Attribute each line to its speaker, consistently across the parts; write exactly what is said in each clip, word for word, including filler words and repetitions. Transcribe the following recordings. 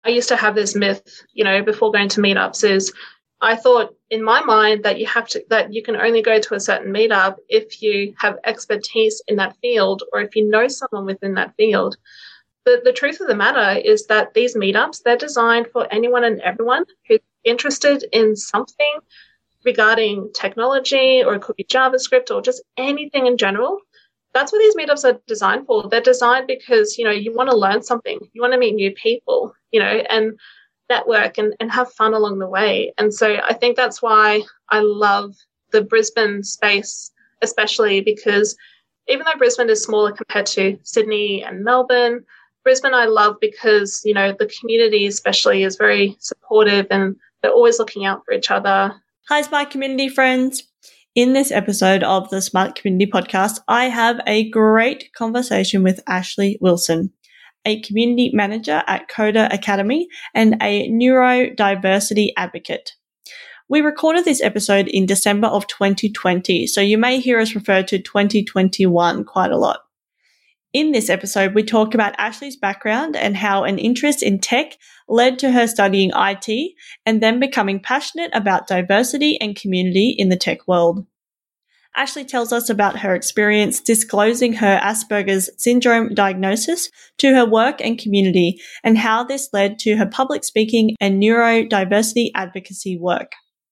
Speaker 1: I used to have this myth, you know, before going to meetups is I thought in my mind that you have to, that you can only go to a certain meetup if you have expertise in that field or if you know someone within that field. The, the truth of the matter is that these meetups, they're designed for anyone and everyone who's interested in something regarding technology, or it could be JavaScript or just anything in general. That's what these meetups are designed for. They're designed because, you know, you want to learn something, you want to meet new people, you know, and network and, and have fun along the way. And so I think that's why I love the Brisbane space, especially because even though Brisbane is smaller compared to Sydney and Melbourne, Brisbane I love because, you know, the community especially is very supportive and they're always looking out for each other.
Speaker 2: Hi, Smart Community friends. In this episode of the Smart Community Podcast, I have a great conversation with Ashley Wilson, a community manager at Coder Academy and a neurodiversity advocate. We recorded this episode in December of twenty twenty, so you may hear us refer to twenty twenty-one quite a lot. In this episode, we talk about Ashley's background and how an interest in tech led to her studying I T and then becoming passionate about diversity and community in the tech world. Ashley tells us about her experience disclosing her Asperger's syndrome diagnosis to her work and community and how this led to her public speaking and neurodiversity advocacy work.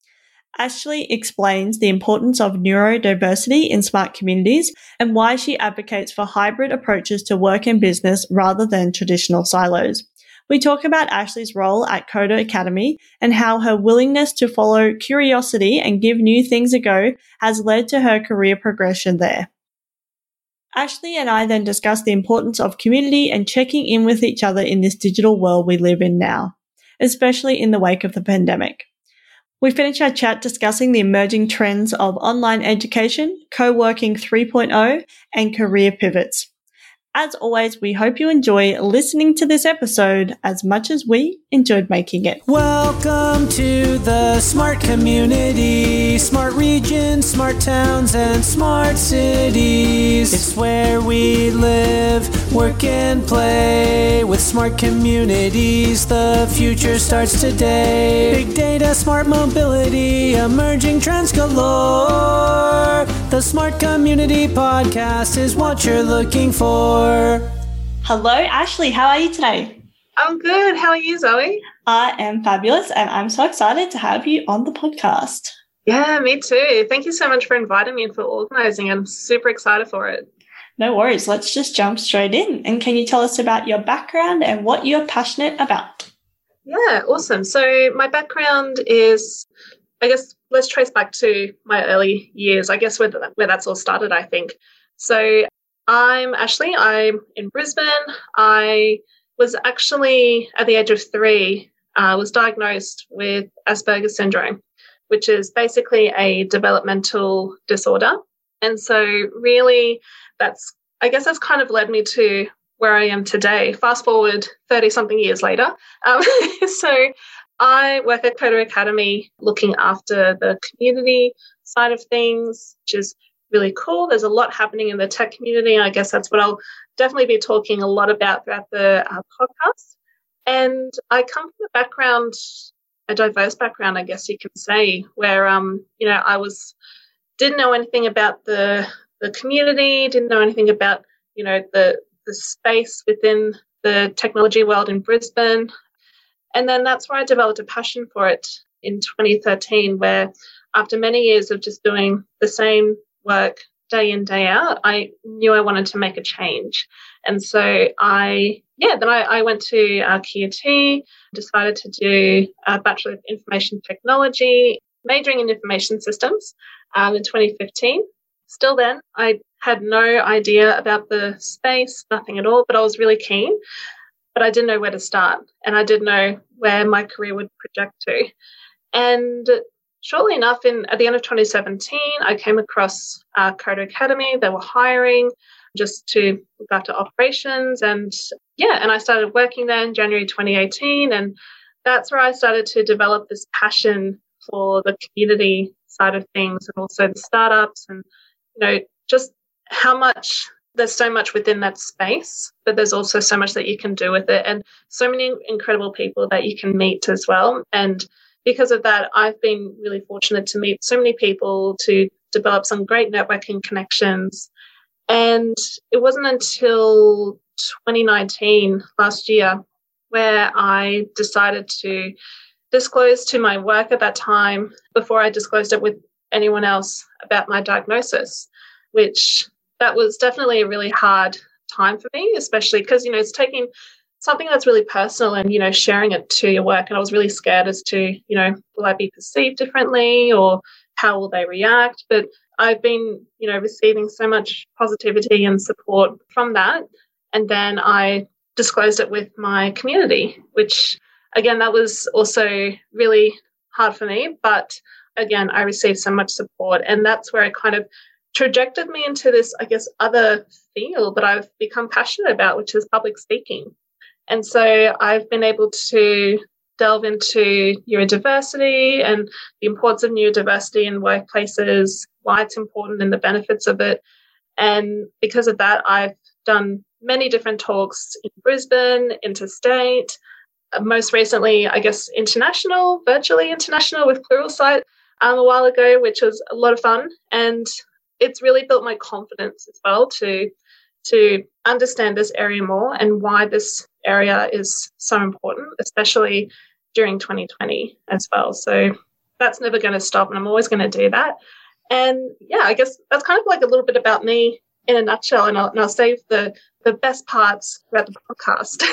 Speaker 2: Ashley explains the importance of neurodiversity in smart communities and why she advocates for hybrid approaches to work and business rather than traditional silos. We talk about Ashley's role at Coder Academy and how her willingness to follow curiosity and give new things a go has led to her career progression there. Ashley and I then discuss the importance of community and checking in with each other in this digital world we live in now, especially in the wake of the pandemic. We finish our chat discussing the emerging trends of online education, co-working three point oh, and career pivots. As always, we hope you enjoy listening to this episode as much as we enjoyed making it.
Speaker 3: Welcome to the Smart Community, Smart Regions, Smart Towns, and Smart Cities. It's where we live, work, and play. With smart communities, the future starts today. Big data, smart mobility, emerging trends galore. The Smart Community Podcast is what you're looking for.
Speaker 2: Hello, Ashley. How are you today?
Speaker 1: I'm good. How are you, Zoe?
Speaker 2: I am fabulous, and I'm so excited to have you on the podcast.
Speaker 1: Yeah, me too. Thank you so much for inviting me and for organising. I'm super excited for it.
Speaker 2: No worries. Let's just jump straight in. And can you tell us about your background and what you're passionate about?
Speaker 1: Yeah, awesome. So my background is, I guess, let's trace back to my early years, I guess, where, where that's all started, I think. So I'm Ashley. I'm in Brisbane. I was actually, at the age of three, uh, was diagnosed with Asperger's syndrome, which is basically a developmental disorder. And so really that's, I guess that's kind of led me to where I am today. Fast forward thirty-something years later. Um, so I work at Coder Academy looking after the community side of things, which is really cool. There's a lot happening in the tech community. I guess that's what I'll definitely be talking a lot about throughout the uh, podcast. And I come from a background, a diverse background, I guess you can say, where, um, you know, I was, didn't know anything about the the community, didn't know anything about, you know, the the space within the technology world in Brisbane. And then that's where I developed a passion for it in twenty thirteen, where after many years of just doing the same work day in, day out, I knew I wanted to make a change. And so I, yeah, then I, I went to uh, Q U T, decided to do a Bachelor of Information Technology, majoring in Information Systems um, in twenty fifteen. Still then, I had no idea about the space, nothing at all, but I was really keen, but I didn't know where to start, and I didn't know where my career would project to. And shortly enough, in at the end of twenty seventeen, I came across uh, Coder Academy. They were hiring just to look after operations, and yeah, and I started working there in January twenty eighteen, and that's where I started to develop this passion for the community side of things, and also the startups, and you know, just how much there's so much within that space, but there's also so much that you can do with it and so many incredible people that you can meet as well. And because of that, I've been really fortunate to meet so many people, to develop some great networking connections. And it wasn't until twenty nineteen, last year, where I decided to disclose to my work at that time, before I disclosed it with anyone else, about my diagnosis, which that was definitely a really hard time for me, especially because, you know, it's taking something that's really personal and, you know, sharing it to your work. And I was really scared as to, you know, will I be perceived differently or how will they react? But I've been, you know, receiving so much positivity and support from that. And then I disclosed it with my community, which, again, that was also really hard for me. But again, I received so much support. And that's where it kind of trajected me into this, I guess, other field that I've become passionate about, which is public speaking. And so I've been able to delve into neurodiversity and the importance of neurodiversity in workplaces, why it's important and the benefits of it. And because of that, I've done many different talks in Brisbane, interstate, uh, most recently, I guess, international, virtually international with Pluralsight um, a while ago, which was a lot of fun. And it's really built my confidence as well to, to understand this area more and why this area is so important, especially during twenty twenty as well. So that's never going to stop, and I'm always going to do that. And yeah, I guess that's kind of like a little bit about me in a nutshell, and I'll, and I'll save the, the best parts throughout the podcast.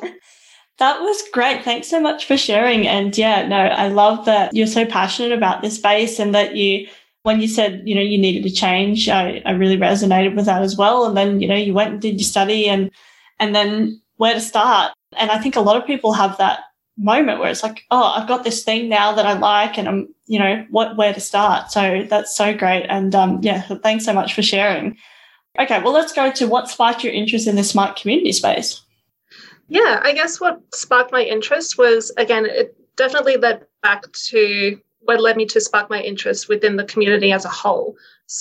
Speaker 2: That was great. Thanks so much for sharing. And yeah, no, I love that you're so passionate about this space, and that you, when you said, you know, you needed to change, I, I really resonated with that as well. And then, you know, you went and did your study, and and then where to start. And I think a lot of people have that moment where it's like, oh, I've got this thing now that I like, and I'm, you know, what, where to start. So that's so great. And um, yeah, thanks so much for sharing. Okay, well, let's go to what sparked your interest in the smart community space.
Speaker 1: Yeah, I guess what sparked my interest was, again, it definitely led back to what led me to spark my interest within the community as a whole.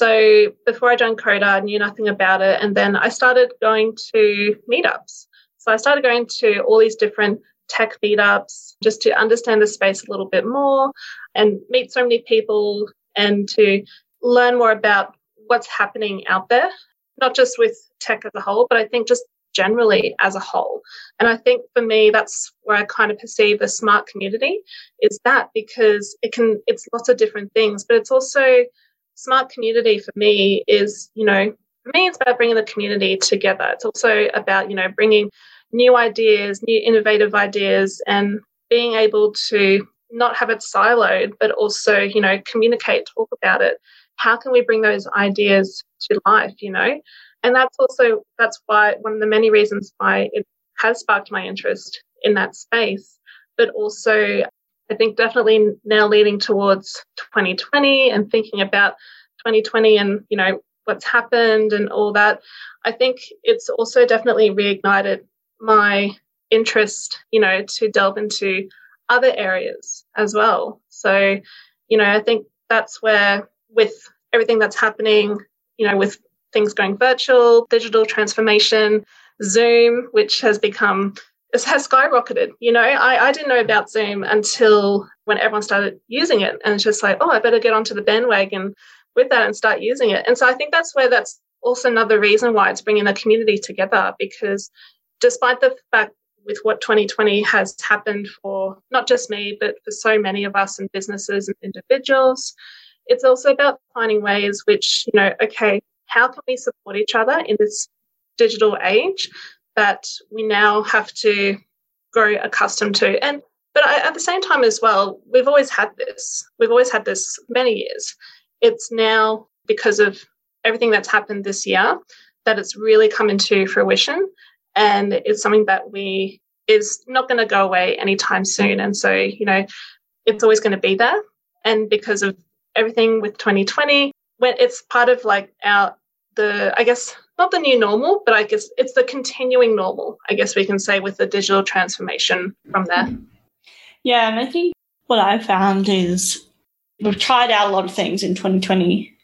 Speaker 1: So before I joined Coda, I knew nothing about it. And then I started going to meetups. So I started going to all these different tech meetups just to understand the space a little bit more and meet so many people and to learn more about what's happening out there, not just with tech as a whole, but I think just generally as a whole. And I think for me, that's where I kind of perceive the smart community is that, because it can, it's lots of different things, but it's also smart community for me is, you know, for me, it's about bringing the community together. It's also about, you know, bringing new ideas, new innovative ideas, and being able to not have it siloed, but also, you know, communicate, talk about it. How can we bring those ideas to life, you know? And that's also, that's why one of the many reasons why it has sparked my interest in that space. But also, I think definitely now leading towards twenty twenty and thinking about twenty twenty and, you know, what's happened and all that, I think it's also definitely reignited my interest, you know, to delve into other areas as well. So, you know, I think that's where with everything that's happening, you know, with things going virtual, digital transformation, Zoom, which has become, it has skyrocketed. You know, I, I didn't know about Zoom until when everyone started using it. And it's just like, oh, I better get onto the bandwagon with that and start using it. And so I think that's where that's also another reason why it's bringing the community together, because despite the fact with what twenty twenty has happened for not just me, but for so many of us and businesses and individuals, it's also about finding ways which, you know, okay, how can we support each other in this digital age that we now have to grow accustomed to? And but I, at the same time as well, we've always had this. We've always had this many years. It's now because of everything that's happened this year that it's really come into fruition, and it's something that we is not going to go away anytime soon. And so, you know, it's always going to be there. And because of everything with twenty twenty, when it's part of like our, the, I guess, not the new normal, but I guess it's the continuing normal, I guess we can say, with the digital transformation from there.
Speaker 2: Yeah, and I think what I found is we've tried out a lot of things in twenty twenty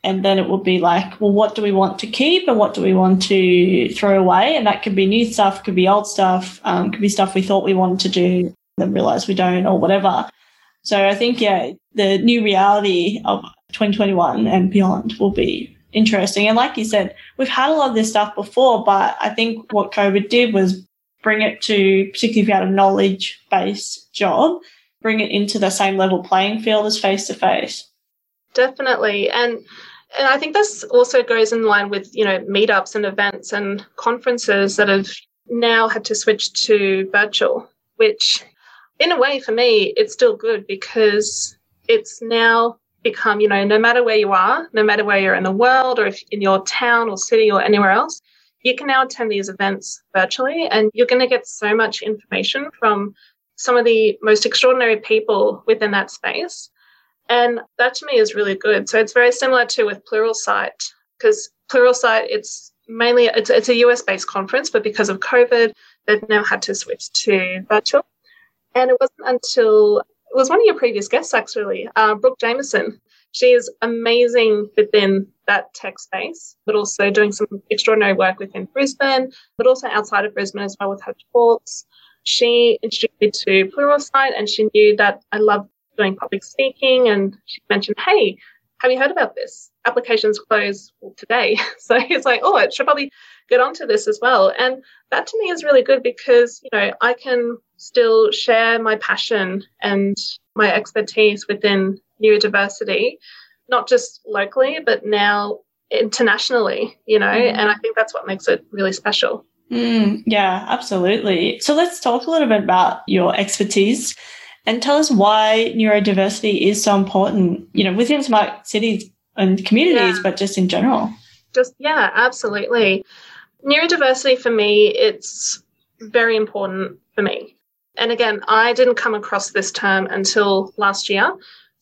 Speaker 2: And then it will be like, well, what do we want to keep and what do we want to throw away? And that could be new stuff, could be old stuff, um, could be stuff we thought we wanted to do, then realize we don't or whatever. So I think, yeah, the new reality of twenty twenty-one and beyond will be interesting. And like you said, we've had a lot of this stuff before, but I think what COVID did was bring it to, particularly if you had a knowledge-based job, bring it into the same level playing field as face-to-face.
Speaker 1: Definitely. And and I think this also goes in line with, you know, meetups and events and conferences that have now had to switch to virtual, which in a way for me, it's still good because it's now become, you know, no matter where you are, no matter where you're in the world or if in your town or city or anywhere else, you can now attend these events virtually and you're going to get so much information from some of the most extraordinary people within that space. And that to me is really good. So it's very similar to with Pluralsight, because Pluralsight, it's mainly, it's, it's a U S-based conference, but because of COVID, they've now had to switch to virtual. And it wasn't until, it was one of your previous guests actually, uh, Brooke Jameson. She is amazing within that tech space, but also doing some extraordinary work within Brisbane, but also outside of Brisbane as well with her talks. She introduced me to Pluralsight and she knew that I loved doing public speaking, and she mentioned, hey, have you heard about this? Applications close today. So it's like, oh, I should probably get onto this as well. And that to me is really good because, you know, I can still share my passion and my expertise within neurodiversity, not just locally, but now internationally, you know, mm. and I think that's what makes it really special.
Speaker 2: Mm, yeah, absolutely. So let's talk a little bit about your expertise. And tell us why neurodiversity is so important, you know, within smart cities and communities, yeah. but just in general.
Speaker 1: Just, yeah, absolutely. Neurodiversity for me, it's very important for me. And again, I didn't come across this term until last year.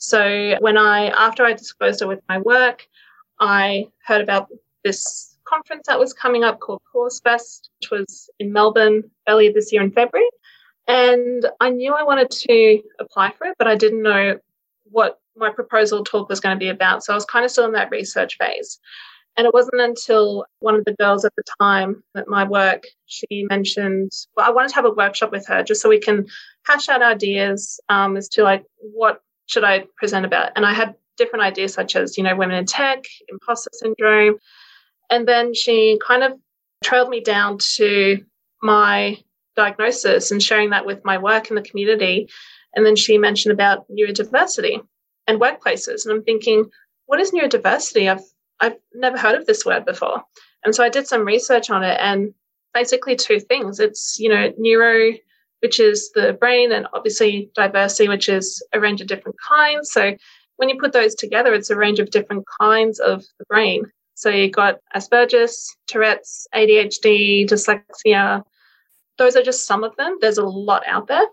Speaker 1: So when I, after I disclosed it with my work, I heard about this conference that was coming up called CauseFest, which was in Melbourne earlier this year in February. And I knew I wanted to apply for it, but I didn't know what my proposal talk was going to be about. So I was kind of still in that research phase. And it wasn't until one of the girls at the time at my work, she mentioned, well, I wanted to have a workshop with her just so we can hash out ideas um, as to like, what should I present about? And I had different ideas such as, you know, women in tech, imposter syndrome. And then she kind of trailed me down to my diagnosis and sharing that with my work in the community. And then she mentioned about neurodiversity and workplaces. And I'm thinking, what is neurodiversity? I've I've never heard of this word before. And so I did some research on it, and basically two things. It's, you know, neuro, which is the brain, and obviously diversity, which is a range of different kinds. So when you put those together, it's a range of different kinds of the brain. So you've got Asperger's, Tourette's, A D H D, dyslexia. Those are just some of them. There's a lot out there.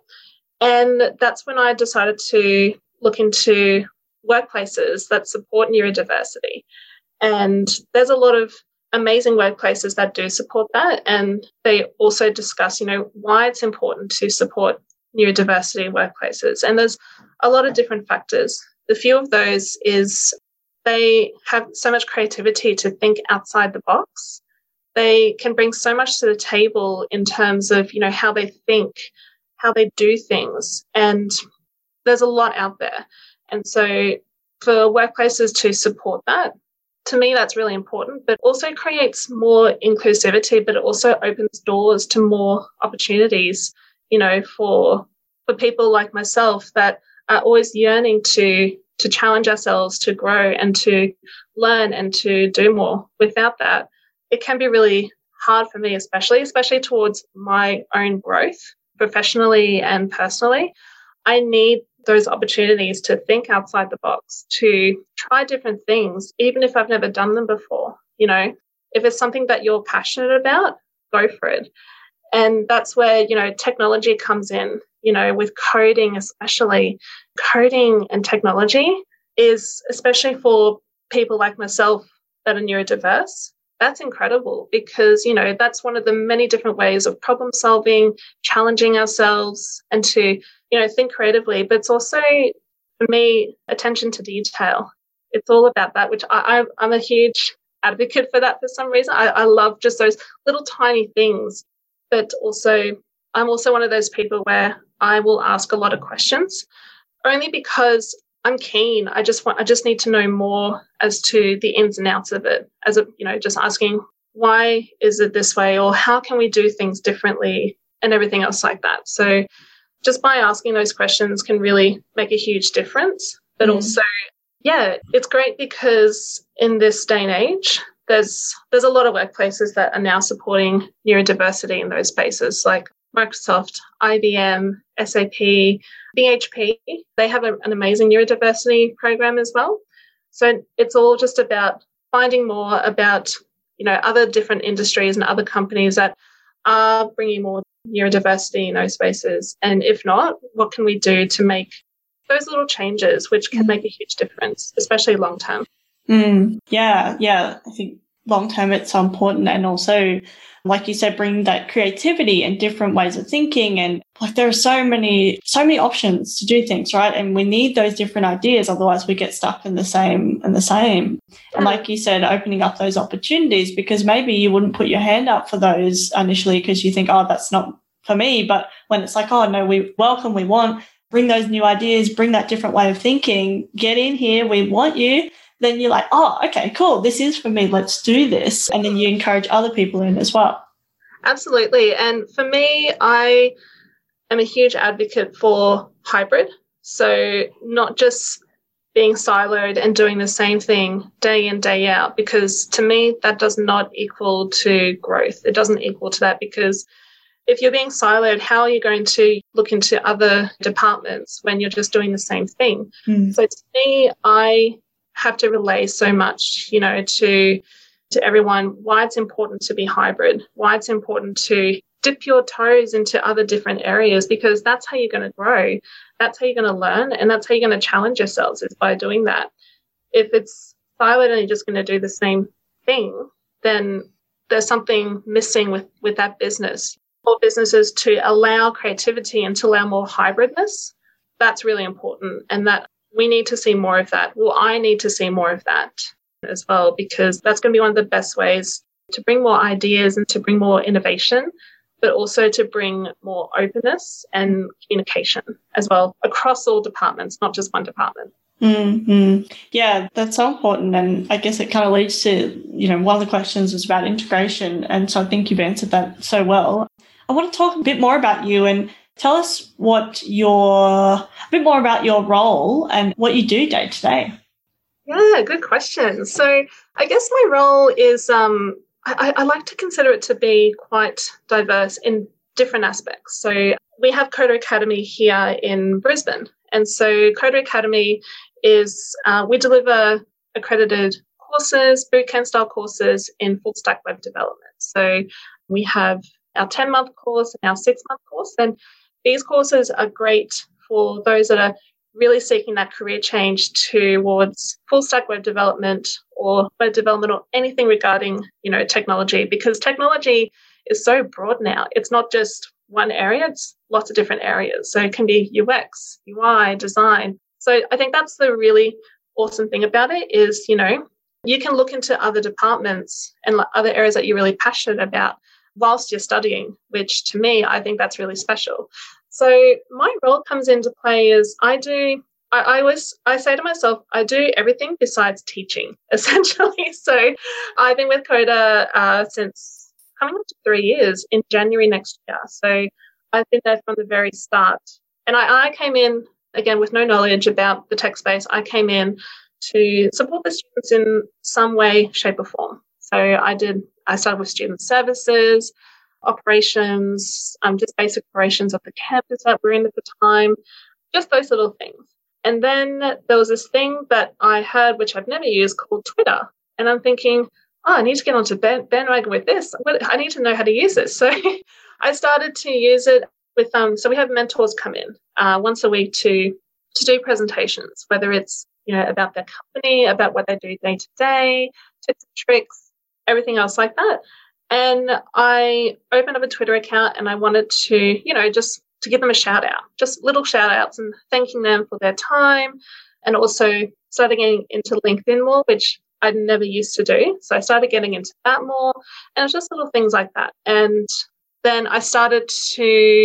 Speaker 1: And that's when I decided to look into workplaces that support neurodiversity. And there's a lot of amazing workplaces that do support that. And they also discuss, you know, why it's important to support neurodiversity workplaces. And there's a lot of different factors. The few of those is they have so much creativity to think outside the box. They can bring so much to the table in terms of, you know, how they think, how they do things. And there's a lot out there. And so for workplaces to support that, to me, that's really important, but also creates more inclusivity, but it also opens doors to more opportunities, you know, for for people like myself that are always yearning to to challenge ourselves, to grow and to learn and to do more. Without that, it can be really hard for me, especially, especially towards my own growth professionally and personally. I need those opportunities to think outside the box, to try different things, even if I've never done them before. You know, if it's something that you're passionate about, go for it. And that's where, you know, technology comes in, you know, with coding, especially coding and technology is, especially for people like myself that are neurodiverse, that's incredible because, you know, that's one of the many different ways of problem solving, challenging ourselves and to, you know, think creatively. But it's also, for me, attention to detail. it's all about that, which I, I, I'm a huge advocate for that for some reason. I, I love just those little tiny things, but also I'm also one of those people where I will ask a lot of questions only because I'm keen. I just want, I just need to know more as to the ins and outs of it, as a, you know, just asking, why is it this way, or how can we do things differently, and everything else like that. So just by asking those questions can really make a huge difference. But mm. also, yeah, it's great because in this day and age, there's there's a lot of workplaces that are now supporting neurodiversity in those spaces, like Microsoft, I B M, S A P, B H P. They have a, an amazing neurodiversity program as well. So it's all just about finding more about, you know, other different industries and other companies that are bringing more neurodiversity in those spaces. And if not, what can we do to make those little changes, which can make a huge difference, especially long term?
Speaker 2: Mm, yeah, yeah. I think long term it's so important. And also, like you said, bring that creativity and different ways of thinking. And like there are so many, so many options to do things, right? And we need those different ideas. Otherwise we get stuck in the same and the same. And like you said, opening up those opportunities, because maybe you wouldn't put your hand up for those initially because you think, oh, that's not for me. But when it's like, oh, no, we welcome, we want, bring those new ideas, bring that different way of thinking, get in here, we want you. Then you're like, oh, okay, cool, this is for me, let's do this. And then you encourage other people in as well.
Speaker 1: Absolutely. And for me, I am a huge advocate for hybrid. So not just being siloed and doing the same thing day in, day out, because to me, that does not equal to growth. It doesn't equal to that, because if you're being siloed, how are you going to look into other departments when you're just doing the same thing? Mm. So to me, I have to relay so much, you know, to to everyone, why it's important to be hybrid, why it's important to dip your toes into other different areas, because that's how you're going to grow. That's how you're going to learn, and that's how you're going to challenge yourselves, is by doing that. If it's siloed and you're just going to do the same thing, then there's something missing with, with that business. For businesses to allow creativity and to allow more hybridness, that's really important, and that we need to see more of that. Well, I need to see more of that as well, because that's going to be one of the best ways to bring more ideas and to bring more innovation, but also to bring more openness and communication as well across all departments, not just one department.
Speaker 2: Mm-hmm. Yeah, that's so important. And I guess it kind of leads to, you know, one of the questions was about integration. And so I think you've answered that so well. I want to talk a bit more about you and tell us what your, a bit more about your role and what you do day to day.
Speaker 1: Yeah, good question. So I guess my role is, um, I, I like to consider it to be quite diverse in different aspects. So we have Coder Academy here in Brisbane. And so Coder Academy is, uh, we deliver accredited courses, bootcamp style courses in full stack web development. So we have our ten-month course and our six-month course. And these courses are great for those that are really seeking that career change towards full stack web development or web development or anything regarding, you know, technology, because technology is so broad now. It's not just one area, it's lots of different areas. So it can be U X, U I, design. So I think that's the really awesome thing about it is, you know, you can look into other departments and other areas that you're really passionate about whilst you're studying, which to me, I think that's really special. So my role comes into play is I do, I, I always, I say to myself, I do everything besides teaching, essentially. So I've been with Coder uh, since coming up to three years in January next year. So I've been there from the very start. And I, I came in, again, with no knowledge about the tech space. I came in to support the students in some way, shape or form. So I did, I started with student services, operations, um, just basic operations of the campus that we're in at the time, just those little things. And then there was this thing that I heard, which I've never used, called Twitter. And I'm thinking, oh, I need to get onto bandwagon with this. I need to know how to use this. So I started to use it with, um, so we have mentors come in uh, once a week to to do presentations, whether it's, you know, about their company, about what they do day to day, tips and tricks, everything else like that. And I opened up a Twitter account and I wanted to, you know, just to give them a shout out, just little shout outs and thanking them for their time and also started getting into LinkedIn more, which I'd never used to do. So I started getting into that more, and it's just little things like that. And then I started to,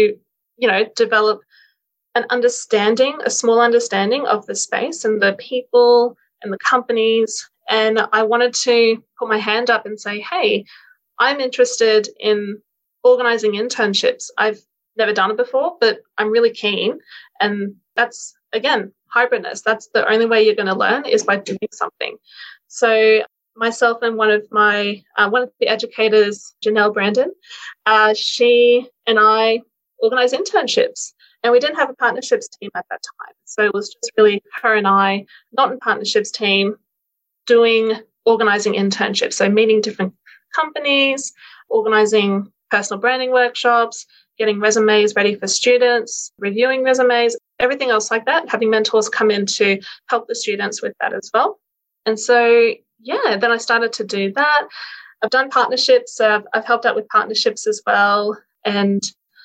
Speaker 1: you know, develop an understanding, a small understanding of the space and the people and the companies. And I wanted to put my hand up and say, hey, I'm interested in organizing internships. I've never done it before, but I'm really keen. And that's, again, hybridness. That's the only way you're going to learn is by doing something. So myself and one of my, uh, one of the educators, Janelle Brandon, uh, she and I organized internships. And we didn't have a partnerships team at that time. So it was just really her and I, not in partnerships team, doing, organizing internships. So meeting different companies, organizing personal branding workshops, getting resumes ready for students, reviewing resumes, everything else like that, having mentors come in to help the students with that as well. And so, yeah, then I started to do that. I've done partnerships. Uh, I've helped out with partnerships as well. And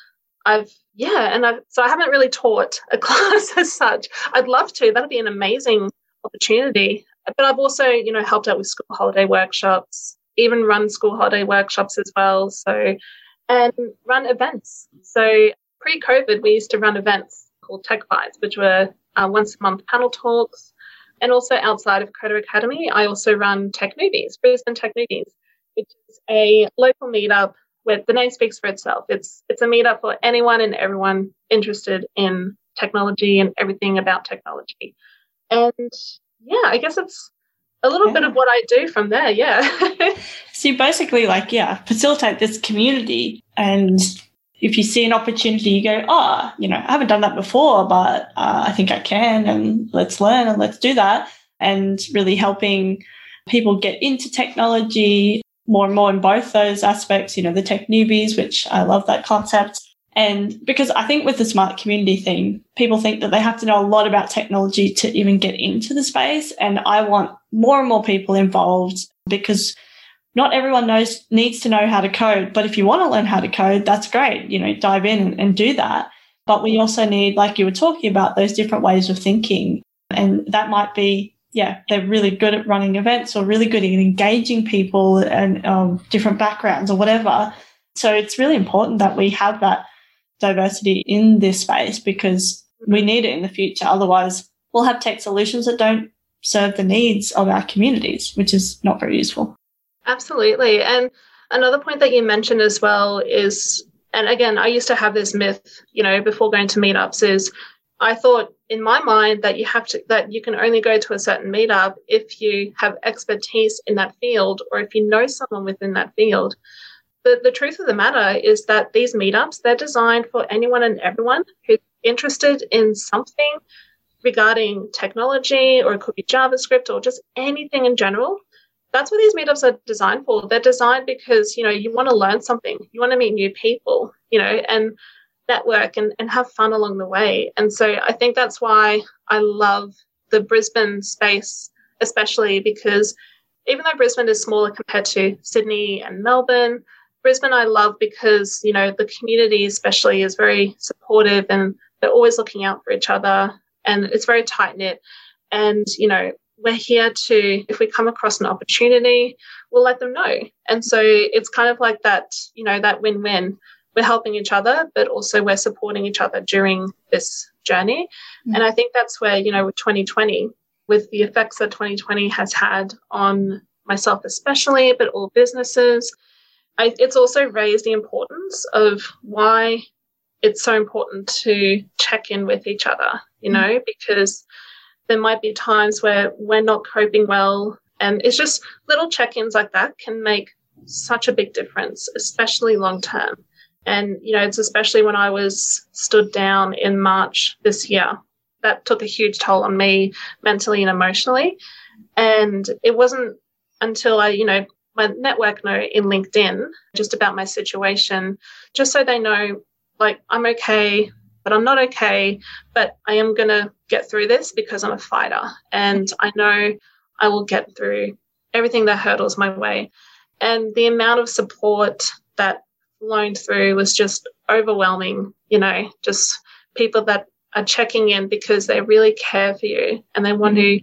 Speaker 1: I've, yeah, and I've, so I haven't really taught a class as such. I'd love to. That'd be an amazing opportunity. But I've also, you know, helped out with school holiday workshops, even run school holiday workshops as well. So, and run events. So pre-COVID, we used to run events called Tech Bites, which were uh, once a month panel talks. And also outside of Coda Academy, I also run Tech Newbies, Brisbane Tech Newbies, which is a local meetup where the name speaks for itself. It's it's a meetup for anyone and everyone interested in technology and everything about technology. And yeah, I guess it's a little yeah. bit of what I do from there, yeah.
Speaker 2: So you basically like, yeah, facilitate this community, and if you see an opportunity, you go, oh, you know, I haven't done that before, but uh, I think I can, and let's learn and let's do that. And really helping people get into technology more and more in both those aspects, you know, the tech newbies, which I love that concept. And because I think with the smart community thing, people think that they have to know a lot about technology to even get into the space. And I want more and more people involved, because not everyone knows needs to know how to code. But if you want to learn how to code, that's great. You know, dive in and, and do that. But we also need, like you were talking about, those different ways of thinking. And that might be, yeah, they're really good at running events or really good at engaging people and um, different backgrounds or whatever. So it's really important that we have that diversity in this space, because we need it in the future. Otherwise, we'll have tech solutions that don't serve the needs of our communities, which is not very useful.
Speaker 1: Absolutely. And another point that you mentioned as well is, and again, I used to have this myth, you know, before going to meetups, is I thought in my mind that you have to, that you can only go to a certain meetup if you have expertise in that field or if you know someone within that field. The, the truth of the matter is that these meetups, they're designed for anyone and everyone who's interested in something regarding technology, or it could be JavaScript or just anything in general. That's what these meetups are designed for. They're designed because, you know, you want to learn something, you want to meet new people, you know, and network and, and have fun along the way. And so I think that's why I love the Brisbane space, especially because even though Brisbane is smaller compared to Sydney and Melbourne, Brisbane I love because, you know, the community especially is very supportive and they're always looking out for each other, and it's very tight-knit. And, you know, we're here to, if we come across an opportunity, we'll let them know. And so it's kind of like that, you know, that win-win. We're helping each other, but also we're supporting each other during this journey. Mm-hmm. And I think that's where, you know, with twenty twenty, with the effects that twenty twenty has had on myself especially, but all businesses, I, it's also raised the importance of why it's so important to check in with each other, you know, mm-hmm. because there might be times where we're not coping well, and it's just little check-ins like that can make such a big difference, especially long term. And, you know, it's especially when I was stood down in March this year, that took a huge toll on me mentally and emotionally. And it wasn't until I, you know, my network know in LinkedIn just about my situation, just so they know, like, I'm okay, but I'm not okay, but I am going to get through this because I'm a fighter. And I know I will get through everything that hurdles my way. And the amount of support that flown through was just overwhelming, you know, just people that are checking in because they really care for you and they want mm-hmm. to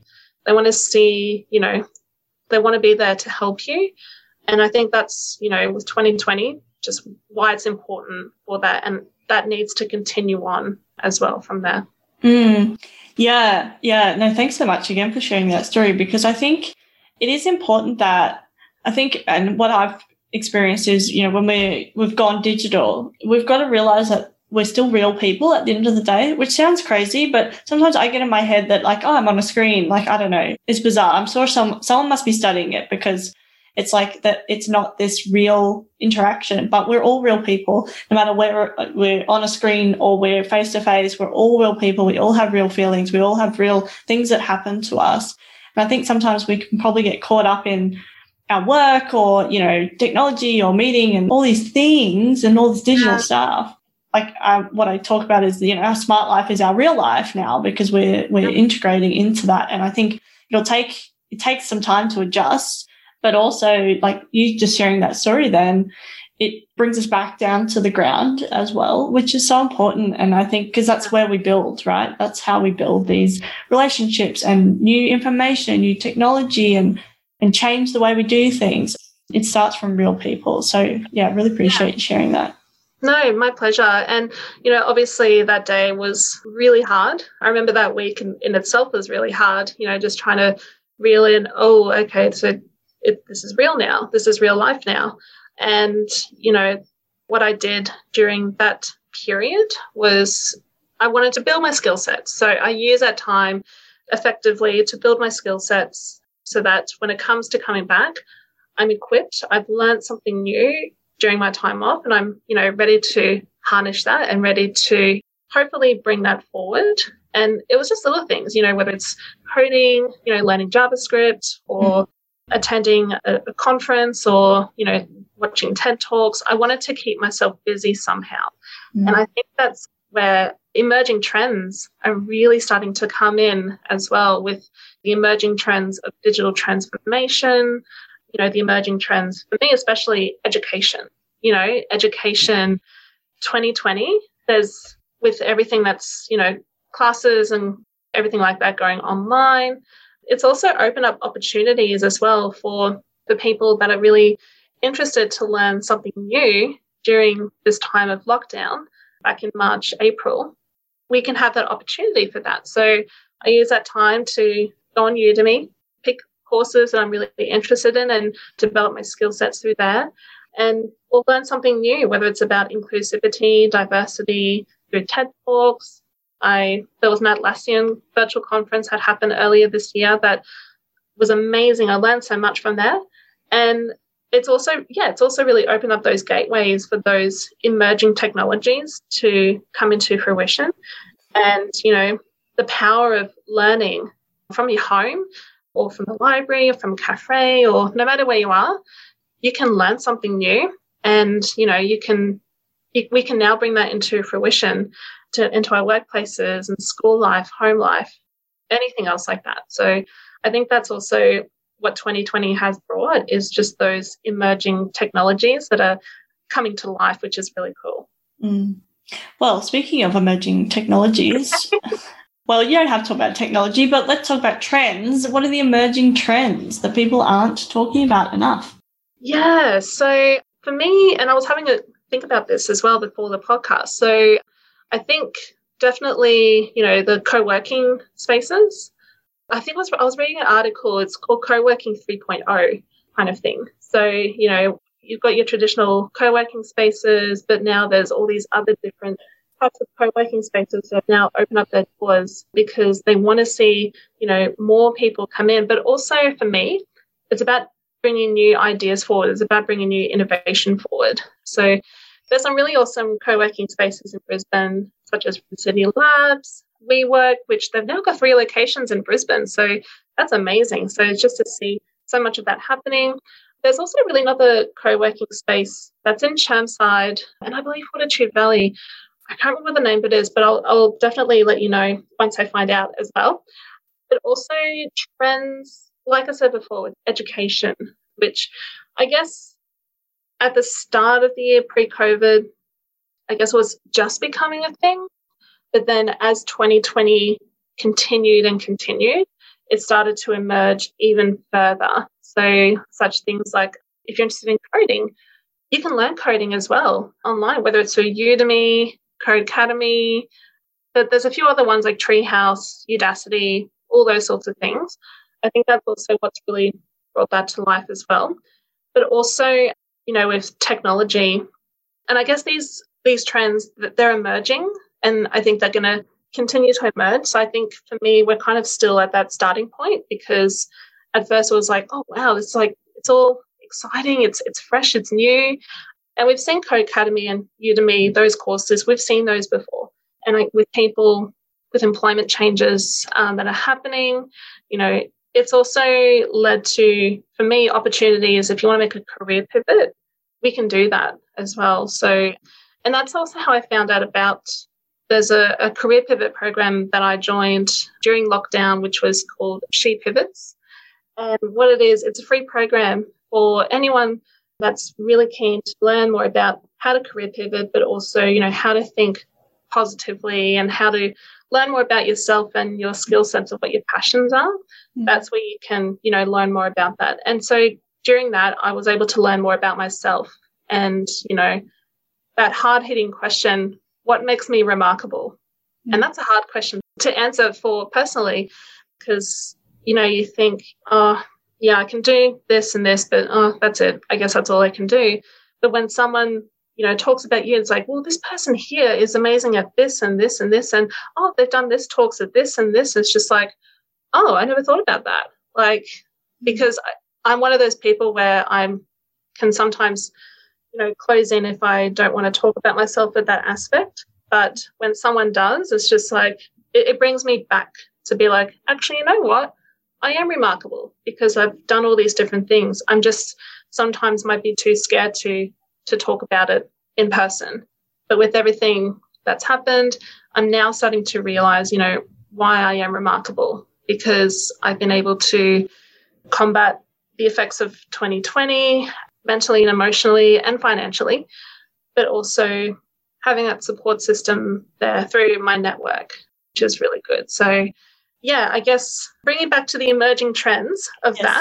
Speaker 1: They want to see, you know, they want to be there to help you. And I think that's, you know, with twenty twenty, just why it's important for that. And that needs to continue on as well from there.
Speaker 2: Mm, yeah, yeah. No, thanks so much again for sharing that story, because I think it is important that I think, and what I've experienced is, you know, when we we've gone digital, we've got to realize that we're still real people at the end of the day, which sounds crazy, but sometimes I get in my head that like, oh, I'm on a screen. Like, I don't know. It's bizarre. I'm sure some someone must be studying it, because it's like that it's not this real interaction, but we're all real people. No matter whether we're on a screen or we're face to face, we're all real people. We all have real feelings. We all have real things that happen to us. And I think sometimes we can probably get caught up in our work or, you know, technology or meeting and all these things and all this digital
Speaker 1: Yeah.
Speaker 2: stuff. Like uh, what I talk about is, you know, our smart life is our real life now, because we're we're integrating into that. And I think it'll take it takes some time to adjust, but also like you just sharing that story, then it brings us back down to the ground as well, which is so important. And I think because that's where we build, right? That's how we build these relationships and new information, new technology, and and change the way we do things. It starts from real people. So yeah, I really appreciate you sharing that.
Speaker 1: No, my pleasure. And, you know, obviously that day was really hard. I remember that week in, in itself was really hard, you know, just trying to reel in, oh, okay, so it, this is real now. This is real life now. And, you know, what I did during that period was I wanted to build my skill sets. So I use that time effectively to build my skill sets so that when it comes to coming back, I'm equipped. I've learned something new during my time off, and I'm, you know, ready to harness that and ready to hopefully bring that forward. And it was just little things, you know, whether it's coding, you know, learning JavaScript or mm. attending a, a conference or, you know, watching TED Talks. I wanted to keep myself busy somehow. Mm. And I think that's where emerging trends are really starting to come in as well, with the emerging trends of digital transformation, you know, the emerging trends, for me especially, education. You know, education twenty twenty, there's, with everything that's, you know, classes and everything like that going online, it's also opened up opportunities as well for the people that are really interested to learn something new during this time of lockdown back in March, April. We can have that opportunity for that. So I use that time to go on Udemy, pick courses that I'm really interested in and develop my skill sets through there, and or learn something new, whether it's about inclusivity, diversity, through TED Talks. I there was an Atlassian virtual conference that happened earlier this year that was amazing. I learned so much from there. And it's also, yeah, it's also really opened up those gateways for those emerging technologies to come into fruition. And, you know, the power of learning from your home or from the library or from a cafe or no matter where you are, you can learn something new. And, you know, you can, you, we can now bring that into fruition to into our workplaces and school life, home life, anything else like that. So I think that's also what twenty twenty has brought, is just those emerging technologies that are coming to life, which is really cool.
Speaker 2: Mm. Well, speaking of emerging technologies, well, you don't have to talk about technology, but let's talk about trends. What are the emerging trends that people aren't talking about enough?
Speaker 1: Yeah, so for me, and I was having a think about this as well before the podcast. So I think definitely, you know, the co-working spaces. I think I was, I was reading an article, it's called Co-working three point oh kind of thing. So, you know, you've got your traditional co-working spaces, but now there's all these other different types of co-working spaces that now open up their doors because they want to see, you know, more people come in. But also for me, it's about bringing new ideas forward. It's about bringing new innovation forward. So there's some really awesome co-working spaces in Brisbane, such as City Labs, WeWork, which they've now got three locations in Brisbane. So that's amazing. So it's just to see so much of that happening. There's also really another co-working space that's in Chermside and I believe Fortitude Valley. I can't remember the name of it is, but I'll, I'll definitely let you know once I find out as well. But also trends, like I said before, with education, which I guess at the start of the year, pre-COVID, I guess was just becoming a thing. But then as twenty twenty continued and continued, it started to emerge even further. So such things like if you're interested in coding, you can learn coding as well online, whether it's through Udemy, Codecademy, but there's a few other ones like Treehouse, Udacity, all those sorts of things. I think that's also what's really brought that to life as well. But also, you know, with technology, and I guess these these trends, they're emerging, and I think they're going to continue to emerge. So I think for me, we're kind of still at that starting point, because at first it was like, oh, wow, it's like, it's all exciting, it's it's fresh, it's new. And we've seen Codecademy and Udemy, those courses, we've seen those before. And like with people, with employment changes um, that are happening, you know, it's also led to, for me, opportunities. If you want to make a career pivot, we can do that as well. So, and that's also how I found out about, there's a, a career pivot program that I joined during lockdown, which was called She Pivots. And what it is, it's a free program for anyone that's really keen to learn more about how to career pivot, but also, you know, how to think positively and how to learn more about yourself and your skill sets of what your passions are. Mm-hmm. That's where you can, you know, learn more about that. And so during that, I was able to learn more about myself and, you know, that hard-hitting question, what makes me remarkable? Mm-hmm. And that's a hard question to answer for personally, because, you know, you think, oh, yeah, I can do this and this, but oh, that's it. I guess that's all I can do. But when someone, you know, talks about you, it's like, well, this person here is amazing at this and this and this, and oh, they've done this talks at this and this. It's just like, oh, I never thought about that. Like, because I, I'm one of those people where I'm can sometimes, you know, close in if I don't want to talk about myself at that aspect. But when someone does, it's just like, it, it brings me back to be like, actually, you know what? I am remarkable because I've done all these different things. I'm just sometimes might be too scared to to talk about it in person. But with everything that's happened, I'm now starting to realize, you know, why I am remarkable, because I've been able to combat the effects of twenty twenty mentally and emotionally and financially, but also having that support system there through my network, which is really good. So yeah, I guess bringing back to the emerging trends of yes.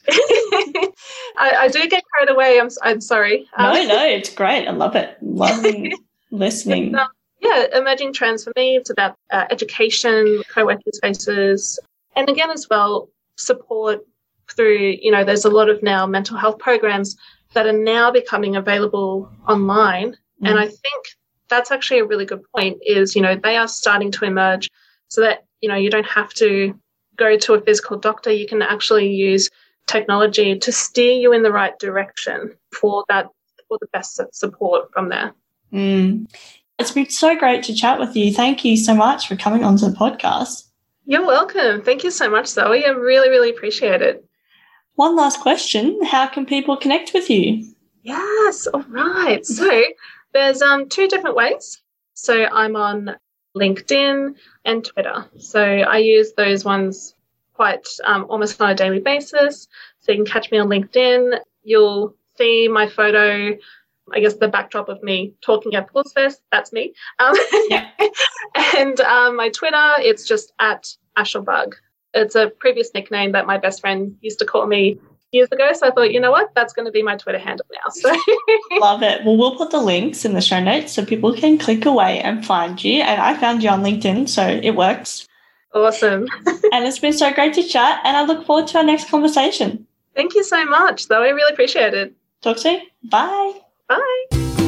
Speaker 1: that, I, I do get carried away. I'm I'm sorry.
Speaker 2: No, um, no, it's great. I love it. Loving listening.
Speaker 1: Um, yeah, emerging trends for me, it's about uh, education, co-working spaces, and again as well, support through, you know, there's a lot of now mental health programs that are now becoming available online. Mm. And I think that's actually a really good point is, you know, they are starting to emerge so that, you know, you don't have to go to a physical doctor. You can actually use technology to steer you in the right direction for that, for the best support from there.
Speaker 2: Mm. It's been so great to chat with you. Thank you so much for coming onto the podcast.
Speaker 1: You're welcome. Thank you so much, Zoe. I really, really appreciate it.
Speaker 2: One last question. How can people connect with you?
Speaker 1: Yes. All right. So there's um two different ways. So I'm on LinkedIn and Twitter. So I use those ones quite um, almost on a daily basis. So you can catch me on LinkedIn. You'll see my photo, I guess the backdrop of me talking at Pulsefest. That's me. Um,
Speaker 2: yeah.
Speaker 1: And um, my Twitter, it's just at Ashelbug. It's a previous nickname that my best friend used to call me years ago. So I thought, you know what, that's going to be my Twitter handle now. So
Speaker 2: love it. Well, we'll put the links in the show notes so people can click away and find you. And I found you on LinkedIn, so it works.
Speaker 1: Awesome.
Speaker 2: And it's been so great to chat, and I look forward to our next conversation.
Speaker 1: Thank you so much, though. I really appreciate it.
Speaker 2: Talk soon. Bye.
Speaker 1: Bye.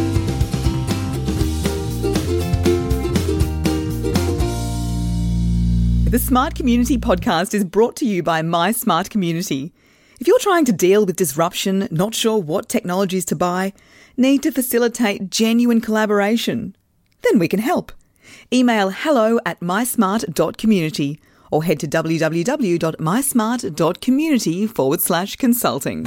Speaker 4: The Smart Community podcast is brought to you by My Smart Community. If you're trying to deal with disruption, not sure what technologies to buy, need to facilitate genuine collaboration, then we can help. Email hello at mysmart.community or head to www.mysmart.community forward slash consulting.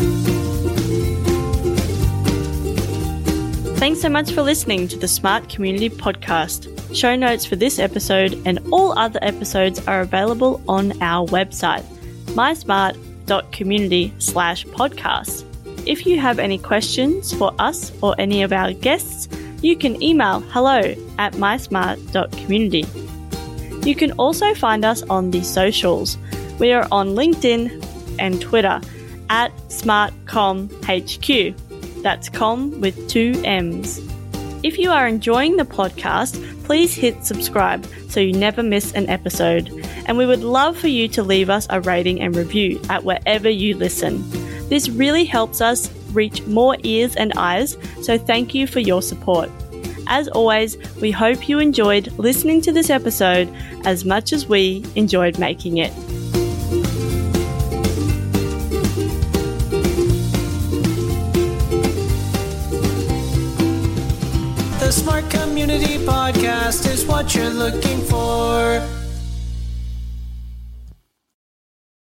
Speaker 2: Thanks so much for listening to the Smart Community Podcast. Show notes for this episode and all other episodes are available on our website, mysmart.community slash podcast. If you have any questions for us or any of our guests, you can email hello at mysmart.community. You can also find us on the socials. We are on LinkedIn and Twitter at SmartCommHQ. That's com with two M's. If you are enjoying the podcast, please hit subscribe so you never miss an episode. And we would love for you to leave us a rating and review at wherever you listen. This really helps us reach more ears and eyes, so thank you for your support. As always, we hope you enjoyed listening to this episode as much as we enjoyed making it.
Speaker 3: The Smart Community Podcast is what you're looking for.